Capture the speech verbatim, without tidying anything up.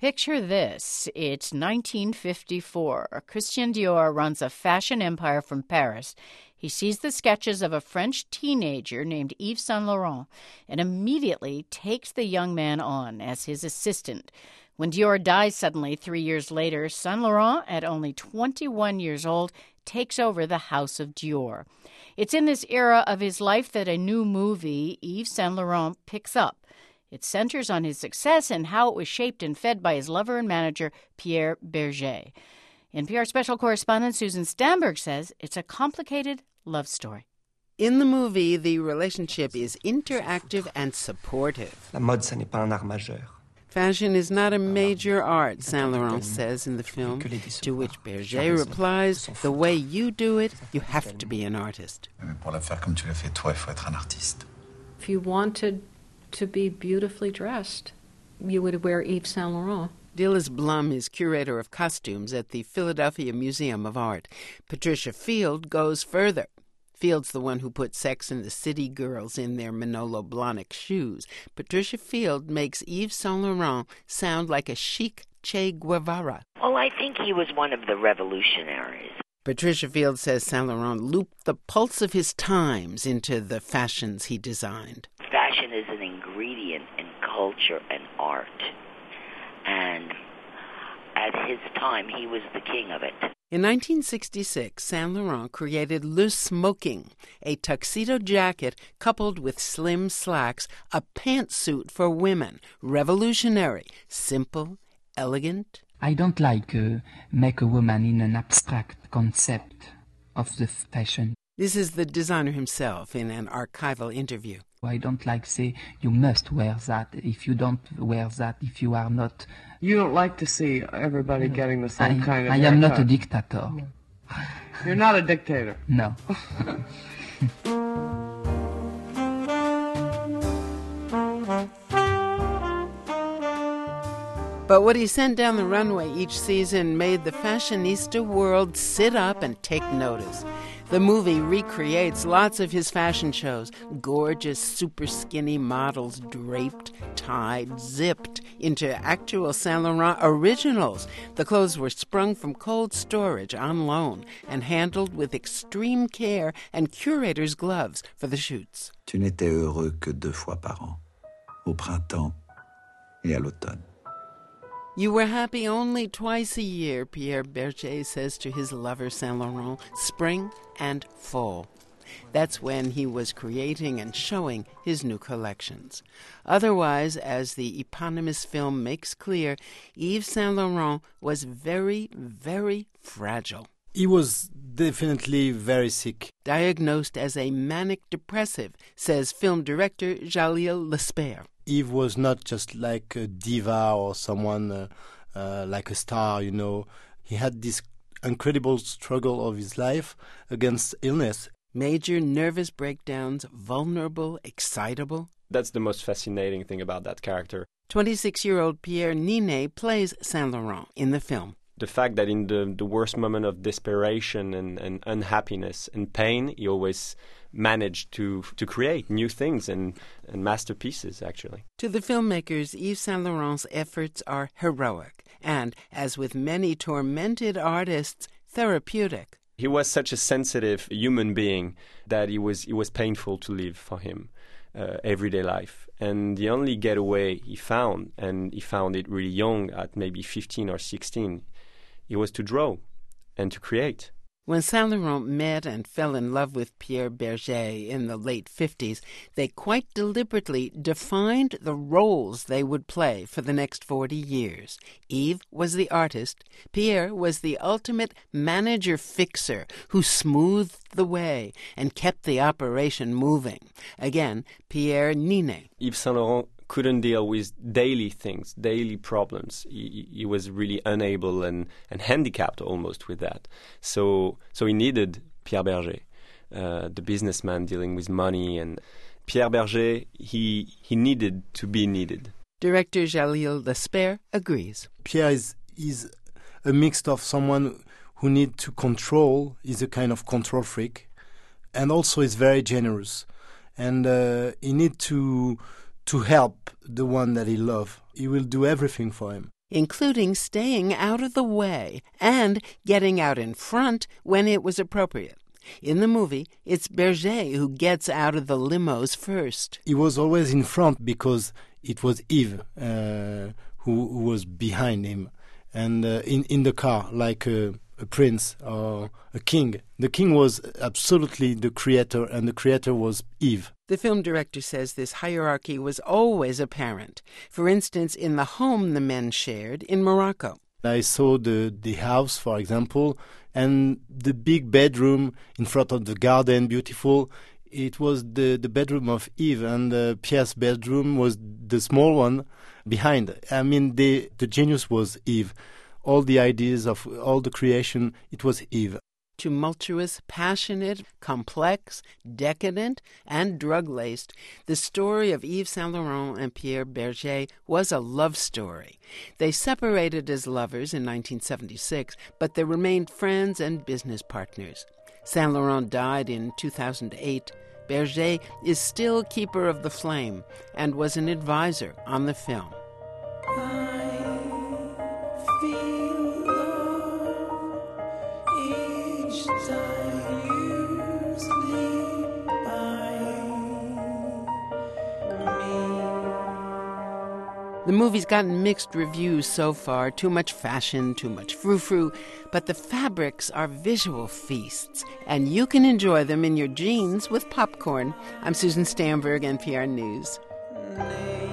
Picture this. It's nineteen fifty-four. Christian Dior runs a fashion empire from Paris. He sees the sketches of a French teenager named Yves Saint Laurent and immediately takes the young man on as his assistant. When Dior dies suddenly three years later, Saint Laurent, at only twenty-one years old, takes over the House of Dior. It's in this era of his life that a new movie, Yves Saint Laurent, picks up. It centers on his success and how it was shaped and fed by his lover and manager, Pierre Bergé. N P R special correspondent Susan Stamberg says it's a complicated love story. In the movie, the relationship is interactive and supportive. La mode, ça n'est pas un art majeur. Fashion is not a major art, Saint Laurent says in the film, to which Bergé replies, the way you do it, you have to be an artist. If you wanted to be beautifully dressed, you would wear Yves Saint Laurent. Dilys Blum is curator of costumes at the Philadelphia Museum of Art. Patricia Field goes further. Field's the one who put Sex and the City girls in their Manolo Blahnik shoes. Patricia Field makes Yves Saint Laurent sound like a chic Che Guevara. Well, I think he was one of the revolutionaries. Patricia Field says Saint Laurent looped the pulse of his times into the fashions he designed. Fashion is an ingredient in culture and art. And at his time, he was the king of it. In nineteen sixty-six, Saint Laurent created Le Smoking, a tuxedo jacket coupled with slim slacks, a pantsuit for women, revolutionary, simple, elegant. I don't like uh, make a woman in an abstract concept of the fashion. This is the designer himself in an archival interview. I don't like say you must wear that. If you don't wear that, if you are not... You don't like to see everybody getting the same I, kind of I haircut. am not a dictator. No. You're not a dictator. No. But what he sent down the runway each season made the fashionista world sit up and take notice. The movie recreates lots of his fashion shows. Gorgeous, super skinny models draped, tied, zipped into actual Saint Laurent originals. The clothes were sprung from cold storage on loan and handled with extreme care and curator's gloves for the shoots. Tu n'étais heureux que deux fois par an, au printemps et à l'automne. You were happy only twice a year, Pierre Bergé says to his lover Saint Laurent, spring and fall. That's when he was creating and showing his new collections. Otherwise, as the eponymous film makes clear, Yves Saint Laurent was very, very fragile. He was definitely very sick. Diagnosed as a manic depressive, says film director Jalil Lesper. Yves was not just like a diva or someone uh, uh, like a star, you know. He had this incredible struggle of his life against illness. Major nervous breakdowns, vulnerable, excitable. That's the most fascinating thing about that character. twenty-six-year-old Pierre Ninet plays Saint Laurent in the film. The fact that in the, the worst moment of desperation and, and unhappiness and pain, he always managed to to create new things and, and masterpieces, actually. To the filmmakers, Yves Saint Laurent's efforts are heroic and, as with many tormented artists, therapeutic. He was such a sensitive human being that it was, it was painful to live for him, uh, everyday life. And the only getaway he found, and he found it really young at maybe fifteen or sixteen, it was to draw and to create. When Saint Laurent met and fell in love with Pierre Bergé in the late fifties, they quite deliberately defined the roles they would play for the next forty years. Yves was the artist. Pierre was the ultimate manager-fixer who smoothed the way and kept the operation moving. Again, Pierre Ninet. Yves Saint Laurent couldn't deal with daily things, daily problems. He, he was really unable and, and handicapped almost with that. So so he needed Pierre Bergé, uh, the businessman dealing with money. And Pierre Bergé, he, he needed to be needed. Director Jalil Lesper agrees. Pierre is, is a mix of someone who needs to control, is a kind of control freak, and also is very generous. And uh, he needs to... to help the one that he loves. He will do everything for him. including staying out of the way and getting out in front when it was appropriate. In the movie, it's Berger who gets out of the limos first. He was always in front because it was Yves uh, who, who was behind him, and uh, in, in the car, like a, a prince or a king. The king was absolutely the creator, and the creator was Yves. The film director says this hierarchy was always apparent. For instance, in the home the men shared in Morocco. I saw the, the house, for example, and the big bedroom in front of the garden, beautiful. It was the, the bedroom of Yves, and uh, Pierre's bedroom was the small one behind. I mean, the, the genius was Yves. All the ideas of all the creation, it was Yves. Tumultuous, passionate, complex, decadent, and drug-laced, the story of Yves Saint Laurent and Pierre Berger was a love story. They separated as lovers in nineteen seventy-six, but they remained friends and business partners. Saint Laurent died in two thousand eight. Berger is still keeper of the flame and was an advisor on the film. The movie's gotten mixed reviews so far. Too much fashion, too much frou-frou. But the fabrics are visual feasts, and you can enjoy them in your jeans with popcorn. I'm Susan Stamberg, N P R News.